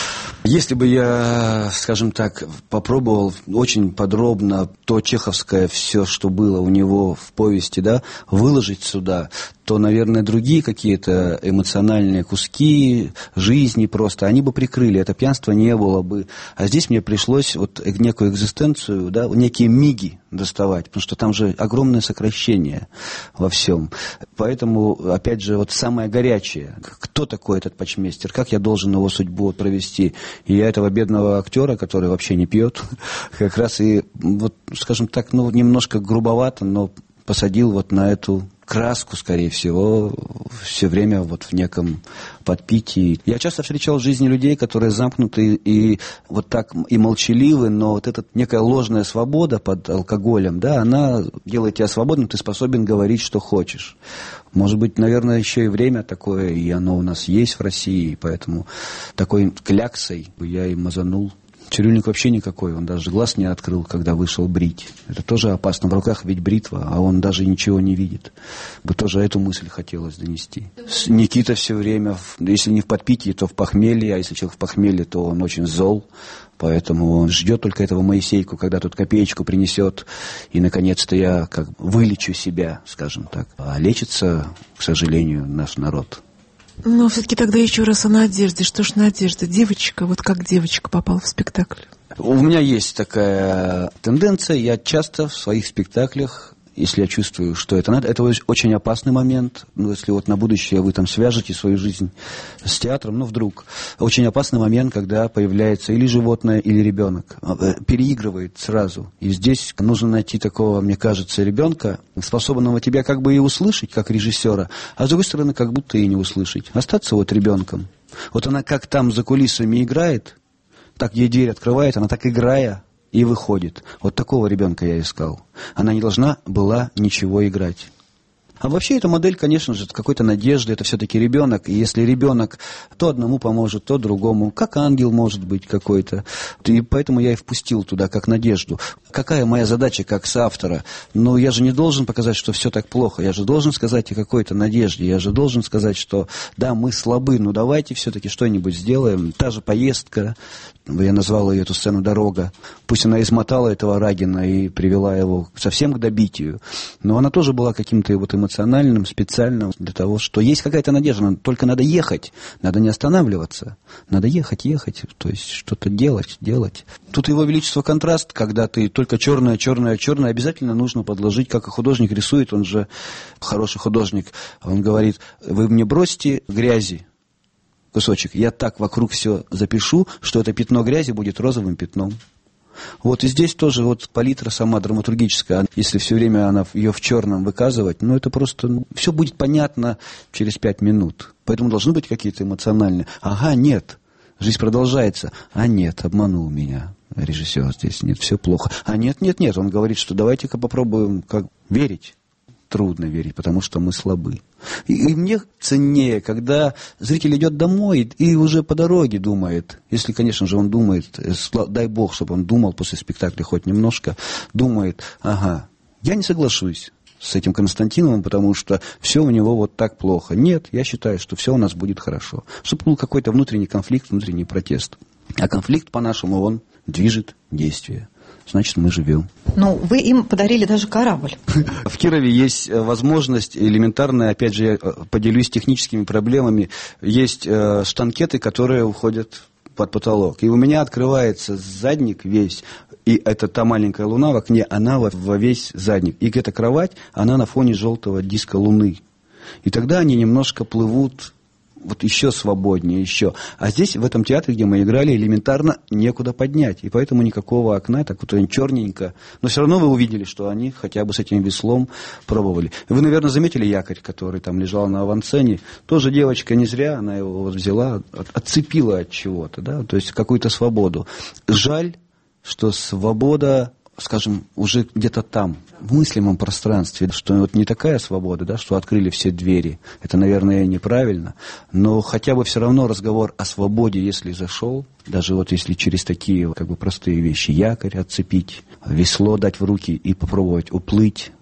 Если бы я, скажем так, попробовал очень подробно то чеховское все, что было у него в повести, да, выложить сюда, то, наверное, другие какие-то эмоциональные куски жизни просто, они бы прикрыли, это пьянство не было бы. А здесь мне пришлось вот некую экзистенцию, да, некие миги доставать, потому что там же огромное сокращение во всем. Поэтому, опять же, вот самое горячее. Кто такой этот почмейстер? Как я должен его судьбу провести? И я этого бедного актера, который вообще не пьет, как раз и, вот, скажем так, ну, немножко грубовато, но посадил вот на эту краску, скорее всего, все время вот в неком подпитии. Я часто встречал в жизни людей, которые замкнуты и вот так и молчаливы, но вот эта некая ложная свобода под алкоголем, да, она делает тебя свободным, ты способен говорить, что хочешь. Может быть, наверное, еще и время такое, и оно у нас есть в России, поэтому такой кляксой я и мазанул. Цирюльник вообще никакой, он даже глаз не открыл, когда вышел брить. Это тоже опасно, в руках ведь бритва, а он даже ничего не видит. Бы тоже эту мысль хотелось донести. Никита все время, если не в подпитии, то в похмелье, а если человек в похмелье, то он очень зол, поэтому он ждет только этого Моисейку, когда тут копеечку принесет, и, наконец-то, я как вылечу себя, скажем так. А лечится, к сожалению, наш народ. Но все-таки тогда еще раз о надежде. Что ж надежда? Девочка, вот как девочка попала в спектакль? У меня есть такая тенденция. Я часто в своих спектаклях, если я чувствую, что это надо, это очень опасный момент. Ну, если вот на будущее вы там свяжете свою жизнь с театром, ну, вдруг. Очень опасный момент, когда появляется или животное, или ребенок. Переигрывает сразу. И здесь нужно найти такого, мне кажется, ребенка, способного тебя как бы и услышать, как режиссера, а с другой стороны, как будто и не услышать. Остаться вот ребенком. Вот она как там за кулисами играет, так ей дверь открывает, она так играя, и выходит. Вот такого ребенка я искал. Она не должна была ничего играть. А вообще эта модель, конечно же, какой-то надежды, это все-таки ребенок. И если ребенок то одному поможет, то другому, как ангел может быть какой-то. И поэтому я и впустил туда как надежду. Какая моя задача как соавтора? Ну, я же не должен показать, что все так плохо. Я же должен сказать о какой-то надежде. Я же должен сказать, что да, мы слабы, но давайте все-таки что-нибудь сделаем. Та же поездка, я назвал ее эту сцену «Дорога». Пусть она измотала этого Рагина и привела его совсем к добитию, но она тоже была каким-то вот эмоциональным, специальным для того, что есть какая-то надежда, только надо ехать, надо не останавливаться, надо ехать, ехать, то есть что-то делать, делать. Тут Его Величество контраст, когда ты только черное, черное, черное, обязательно нужно подложить, как и художник рисует, он же хороший художник, он говорит, вы мне бросьте грязи, кусочек, я так вокруг все запишу, что это пятно грязи будет розовым пятном. Вот и здесь тоже вот палитра сама драматургическая, если все время она ее в черном выказывать, ну это просто, ну, все будет понятно через пять минут. Поэтому должны быть какие-то эмоциональные. Ага, нет, жизнь продолжается. А нет, обманул меня режиссер здесь, нет, все плохо. А нет, нет, нет, он говорит, что давайте-ка попробуем как верить. Трудно верить, потому что мы слабы. И, и мне ценнее, когда зритель идет домой и уже по дороге думает, если, конечно же, он думает, дай бог, чтобы он думал после спектакля хоть немножко, думает, ага, я не соглашусь с этим Константиновым, потому что все у него вот так плохо. Нет, я считаю, что все у нас будет хорошо. Чтобы был какой-то внутренний конфликт, внутренний протест. А конфликт, по-нашему, он движет действие. Значит, мы живем. Ну, вы им подарили даже корабль. В Кирове есть возможность элементарная, опять же, я поделюсь техническими проблемами. Есть штанкеты, которые уходят под потолок. И у меня открывается задник весь, и это та маленькая луна в окне, она во, во весь задник. И эта кровать, она на фоне желтого диска луны. И тогда они немножко плывут вот еще свободнее, еще. А здесь, в этом театре, где мы играли, элементарно некуда поднять. И поэтому никакого окна, так вот черненько. Но все равно вы увидели, что они хотя бы с этим веслом пробовали. Вы, наверное, заметили якорь, который там лежал на авансцене. Тоже девочка не зря, она его вот взяла, отцепила от чего-то, да, то есть какую-то свободу. Жаль, что свобода, скажем, уже где-то там, в мыслимом пространстве, что вот не такая свобода, да, что открыли все двери. Это, наверное, неправильно, но хотя бы все равно разговор о свободе, если зашел, даже вот если через такие как бы простые вещи, якорь отцепить, весло дать в руки и попробовать уплыть,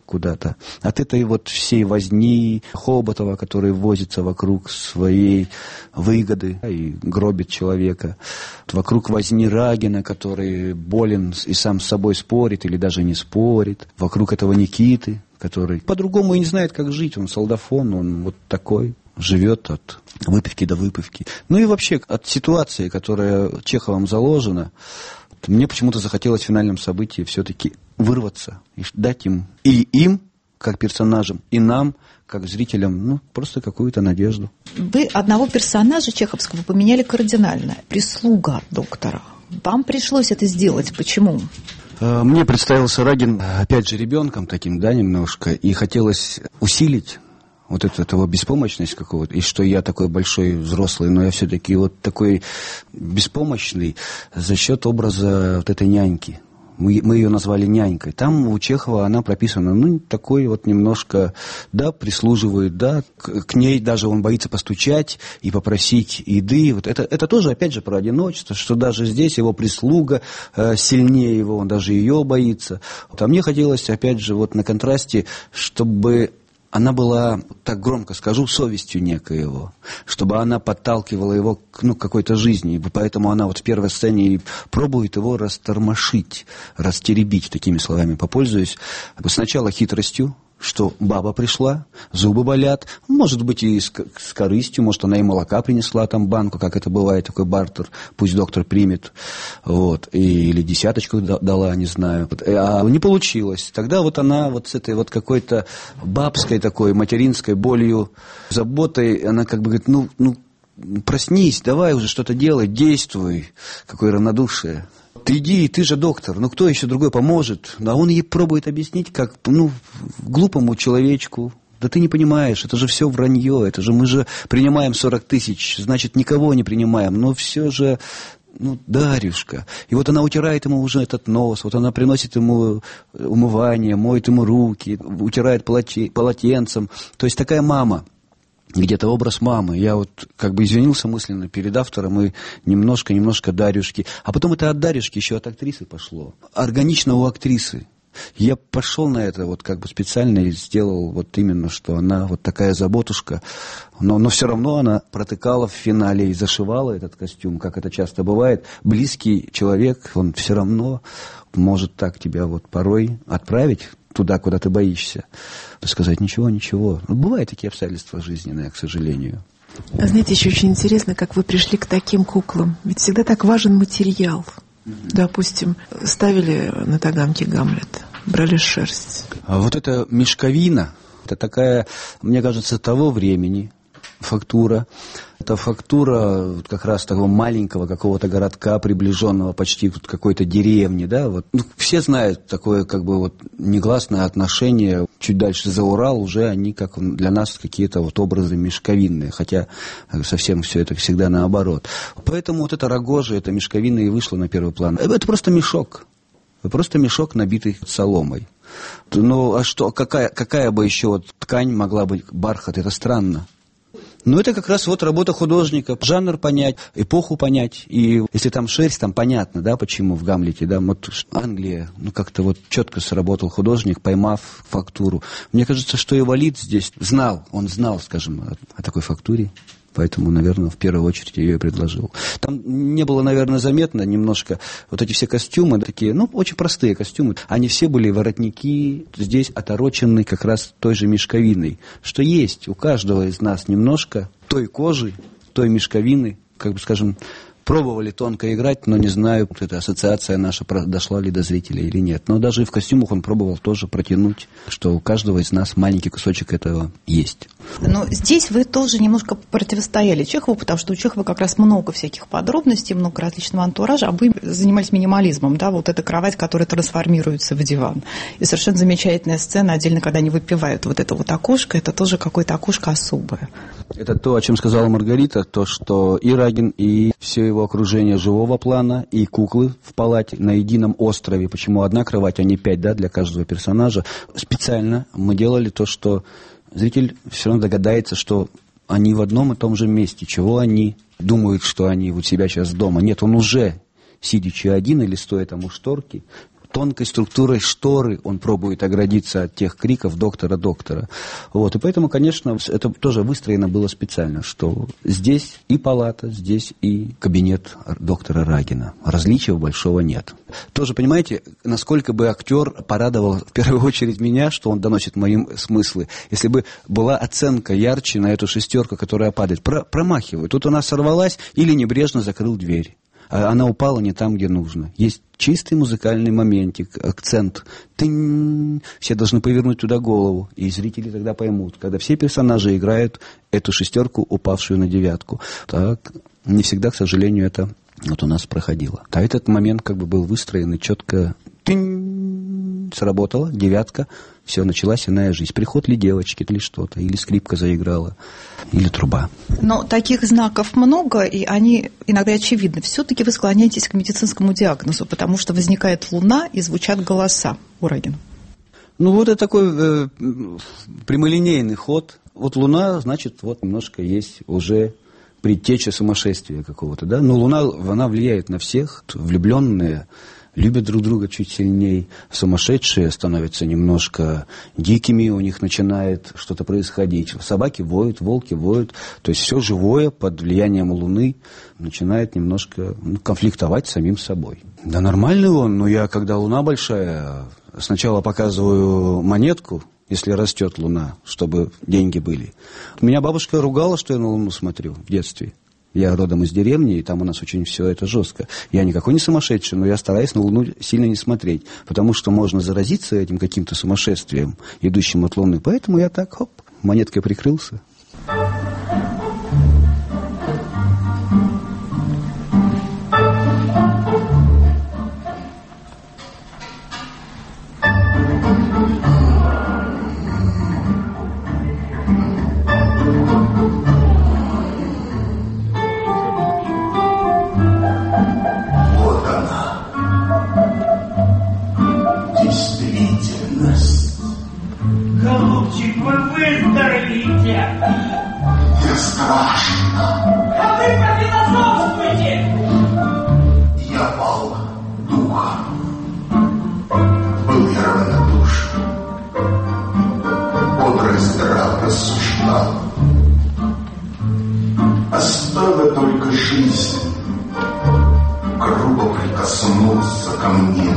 куда-то. От этой вот всей возни Хоботова, который возится вокруг своей выгоды и гробит человека. Вокруг возни Рагина, который болен и сам с собой спорит или даже не спорит. Вокруг этого Никиты, который по-другому и не знает, как жить. Он солдафон, он вот такой. Живет от выпивки до выпивки. Ну и вообще от ситуации, которая Чеховым заложена, мне почему-то захотелось в финальном событии все-таки вырваться и дать им, и им, как персонажам, и нам, как зрителям, ну, просто какую-то надежду. Вы одного персонажа чеховского поменяли кардинально. Прислуга доктора. Вам пришлось это сделать. Почему? Мне представился Рагин, опять же, ребенком таким, да, немножко, и хотелось усилить вот эту, эту беспомощность какого-то, и что я такой большой взрослый, но я все-таки вот такой беспомощный за счет образа вот этой няньки. Мы, мы ее назвали нянькой. Там у Чехова она прописана, ну, такой вот немножко, да, прислуживает, да, к, к ней даже он боится постучать и попросить еды. Вот это, это тоже, опять же, про одиночество, что даже здесь его прислуга э, сильнее его, он даже ее боится. Вот, а мне хотелось, опять же, вот на контрасте, чтобы она была, так громко скажу, совестью некоего, чтобы она подталкивала его к, ну, какой-то жизни. И поэтому она вот в первой сцене пробует его растормошить, растеребить, такими словами попользуюсь. Сначала хитростью, что баба пришла, зубы болят, может быть, и с, с корыстью, может, она и молока принесла там банку, как это бывает, такой бартер, пусть доктор примет, вот, и, или десяточку дала, не знаю, а не получилось. Тогда вот она вот с этой вот какой-то бабской такой, материнской болью, заботой, она как бы говорит, ну, ну, проснись, давай уже что-то делай, действуй, какое равнодушие. Ты иди, ты же доктор, ну кто еще другой поможет? А он ей пробует объяснить, как, ну, глупому человечку. Да ты не понимаешь, это же все вранье, это же мы же принимаем сорок тысяч, значит, никого не принимаем. Но все же, ну, Дарюшка. И вот она утирает ему уже этот нос, вот она приносит ему умывание, моет ему руки, утирает полоте, полотенцем. То есть такая мама. Где-то образ мамы. Я вот как бы извинился мысленно перед автором и немножко-немножко Дарюшки. А потом это от Дарюшки еще от актрисы пошло. Органично у актрисы. Я пошел на это вот как бы специально и сделал вот именно, что она вот такая заботушка. Но, но все равно она протыкала в финале и зашивала этот костюм, как это часто бывает. Близкий человек, он все равно может так тебя вот порой отправить туда, куда ты боишься. Сказать, ничего, ничего. Ну, бывают такие обстоятельства жизненные, к сожалению. Знаете, еще очень интересно, как вы пришли к таким куклам. Ведь всегда так важен материал. Mm-hmm. Допустим, ставили на таганке Гамлет, брали шерсть. А вот эта мешковина, это такая, мне кажется, того времени фактура. Это фактура как раз такого маленького какого-то городка, приближенного почти к какой-то деревне, да, вот. Ну, все знают такое, как бы, вот, негласное отношение. Чуть дальше за Урал уже они, как для нас, какие-то вот образы мешковинные, хотя совсем все это всегда наоборот. Поэтому вот это рогожа, это мешковина и вышла на первый план. Это просто мешок. Просто мешок, набитый соломой. Ну, а что, какая, какая бы еще вот ткань могла быть, бархат, это странно. Но это как раз вот работа художника, жанр понять, эпоху понять. И если там шерсть, там понятно, да, почему в Гамлете, да, вот Англия, ну как-то вот четко сработал художник, поймав фактуру. Мне кажется, что и Валид здесь знал, он знал, скажем, о, о такой фактуре. Поэтому, наверное, в первую очередь я ее и предложил. Там не было, наверное, заметно немножко вот эти все костюмы, такие, ну, очень простые костюмы. Они все были воротники, здесь оторочены как раз той же мешковиной. Что есть у каждого из нас немножко той кожи, той мешковины, как бы, скажем, пробовали тонко играть, но не знаю, вот эта ассоциация наша дошла ли до зрителей или нет. Но даже и в костюмах он пробовал тоже протянуть, что у каждого из нас маленький кусочек этого есть. Но здесь вы тоже немножко противостояли Чехову, потому что у Чехова как раз много всяких подробностей, много различного антуража, а вы занимались минимализмом, да, вот эта кровать, которая трансформируется в диван. И совершенно замечательная сцена, отдельно, когда они выпивают вот это вот окошко, это тоже какое-то окошко особое. Это то, о чем сказала Маргарита, то, что и Рагин, и все его окружение живого плана, и куклы в палате на едином острове. Почему одна кровать, а не пять, да, для каждого персонажа. Специально мы делали то, что зритель все равно догадается, что они в одном и том же месте. Чего они думают, что они у себя сейчас дома. Нет, он уже, сидячи один или стоя там у шторки, тонкой структурой шторы он пробует оградиться от тех криков «доктора, доктора». Вот. И поэтому, конечно, это тоже выстроено было специально, что здесь и палата, здесь и кабинет доктора Рагина. Различия большого нет. Тоже понимаете, насколько бы актер порадовал в первую очередь меня, что он доносит мои смыслы. Если бы была оценка ярче на эту шестерку, которая падает, про- промахивает. Тут она сорвалась или небрежно закрыл дверь. Она упала не там, где нужно. Есть чистый музыкальный моментик, акцент. Тынь. Все должны повернуть туда голову. И зрители тогда поймут, когда все персонажи играют эту шестерку, упавшую на девятку. Так, не всегда, к сожалению, это вот у нас проходило. А этот момент как бы был выстроен и четко тынь, сработала, девятка. Все, началась иная жизнь. Приход ли девочки, или что-то, или скрипка заиграла, или труба. Но таких знаков много, и они иногда очевидны. Все-таки вы склоняетесь к медицинскому диагнозу, потому что возникает луна и звучат голоса у Рагина. Ну, вот это такой э, прямолинейный ход. Вот луна, значит, вот немножко есть уже предтеча сумасшествия какого-то, да? Но луна, она влияет на всех. Влюбленные любят друг друга чуть сильнее, сумасшедшие становятся немножко дикими, у них начинает что-то происходить. Собаки воют, волки воют, то есть все живое под влиянием Луны начинает немножко ну, конфликтовать с самим собой. Да нормальный он, но я, когда Луна большая, сначала показываю монетку, если растет Луна, чтобы деньги были. Меня бабушка ругала, что я на Луну смотрю в детстве. Я родом из деревни, и там у нас очень все это жестко. Я никакой не сумасшедший, но я стараюсь на Луну сильно не смотреть, потому что можно заразиться этим каким-то сумасшествием, идущим от Луны. Поэтому я так, хоп, монеткой прикрылся. Голубчик, вы выздоровеете! Мне страшно. А вы пофилософствуйте! Я пал духом. Был я равнодушен. Бодро и здраво рассуждал. Оставила только жизнь. Грубо прикоснулся ко мне.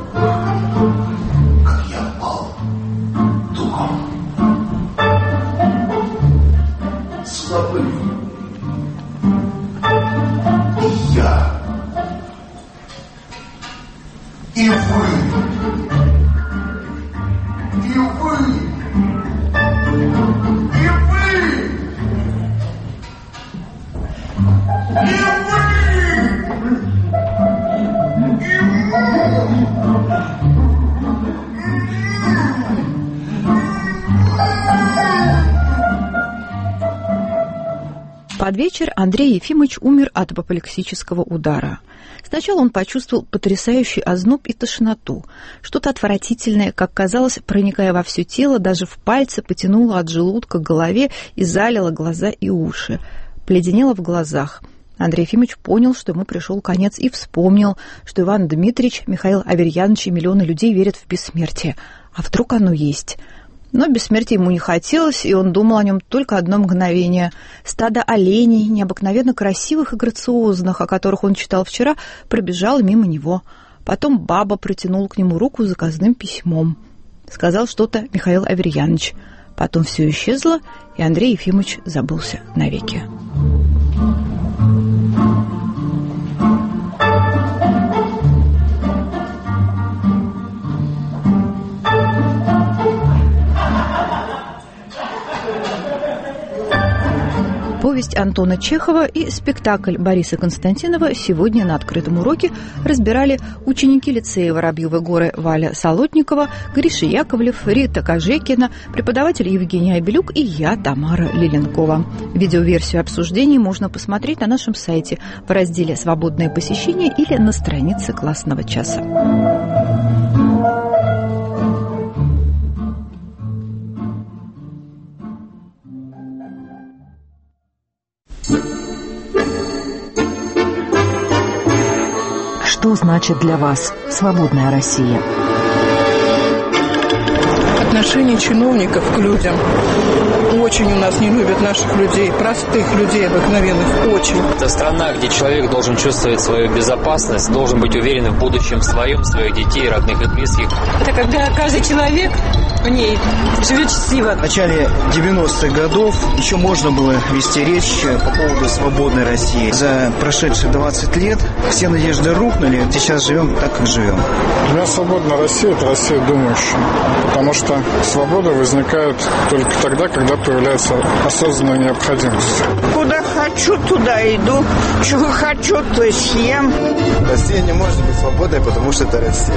И вы, и вы, и вы, и вы, и Под вечер Андрей Ефимович умер от апоплексического удара. Сначала он почувствовал потрясающий озноб и тошноту. Что-то отвратительное, как казалось, проникая во все тело, даже в пальцы, потянуло от желудка к голове и залило глаза и уши. Пледенело в глазах. Андрей Ефимович понял, что ему пришел конец, и вспомнил, что Иван Дмитриевич, Михаил Аверьянович и миллионы людей верят в бессмертие. А вдруг оно есть? Но бессмертия ему не хотелось, и он думал о нем только одно мгновение. Стадо оленей, необыкновенно красивых и грациозных, о которых он читал вчера, пробежало мимо него. Потом баба протянула к нему руку с заказным письмом. Сказал что-то Михаил Аверьянович. Потом все исчезло, и Андрей Ефимович забылся навеки. Повесть Антона Чехова и спектакль Бориса Константинова сегодня на открытом уроке разбирали ученики лицея Воробьевы горы Валя Солотникова, Гриша Яковлев, Рита Кожекина, преподаватель Евгений Абелюк и я, Тамара Лиленкова. Видеоверсию обсуждений можно посмотреть на нашем сайте в разделе «Свободное посещение» или на странице классного часа. Что значит для вас свободная Россия? Отношение чиновников к людям. Очень у нас не любят наших людей, простых людей обыкновенных, очень. Это страна, где человек должен чувствовать свою безопасность, должен быть уверен в будущем своем, своих детей, родных и близких. Это когда каждый человек в ней живет счастливо. В начале девяностых годов еще можно было вести речь по поводу свободной России. За прошедшие двадцать лет все надежды рухнули, сейчас живем так, как живем. Для меня свободная Россия – это Россия думающая, потому что свобода возникает только тогда, когда появляется осознанная необходимость. Куда хочу, туда иду. Чего хочу, то и съем. Россия не может быть свободной, потому что это Россия.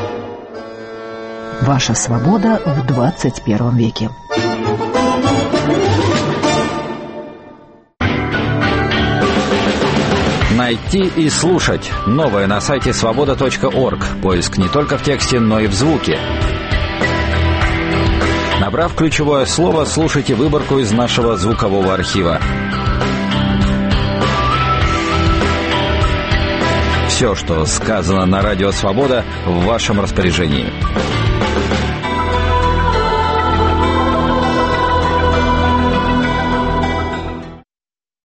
Ваша свобода в двадцать первом веке. Найти и слушать. Новое на сайте свобода точка орг. Поиск не только в тексте, но и в звуке. Набрав ключевое слово, слушайте выборку из нашего звукового архива. Все, что сказано на радио «Свобода», в вашем распоряжении.